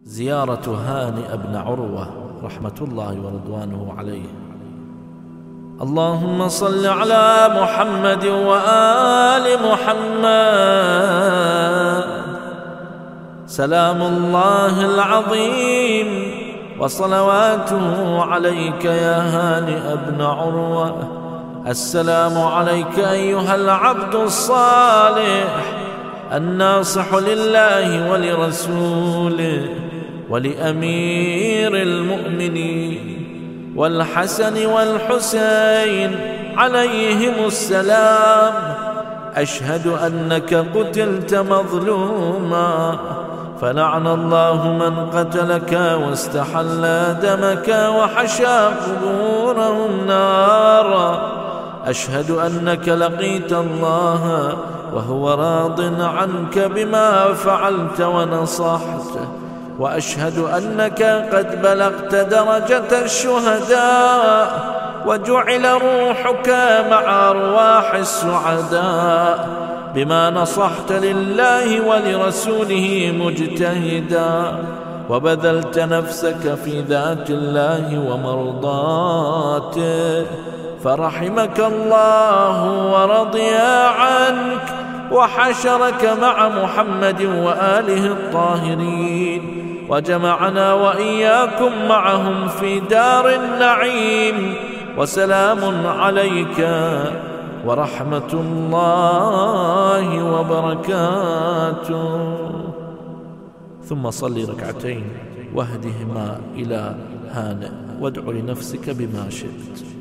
زيارة هانئ بن عروة رحمة الله ورضوانه عليه. اللهم صل على محمد وآل محمد. سلام الله العظيم وصلواته عليك يا هانئ بن عروة. السلام عليك أيها العبد الصالح الناصح لله ولرسوله ولأمير المؤمنين والحسن والحسين عليهم السلام. أشهد أنك قتلت مظلوما، فلعن الله من قتلك واستحل دمك وحشى قبورهم نارا. أشهد أنك لقيت الله وهو راض عنك بما فعلت ونصحت، وأشهد أنك قد بلغت درجة الشهداء وجعل روحك مع أرواح السعداء بما نصحت لله ولرسوله مجتهدا، وبذلت نفسك في ذات الله ومرضاته، فرحمك الله ورضي عنك وحشرك مع محمد وآله الطاهرين، وجمعنا وإياكم معهم في دار النعيم. وسلام عليك ورحمة الله وبركاته. ثم صل ركعتين واهدهما إلى هانئ وادع لنفسك بما شئت.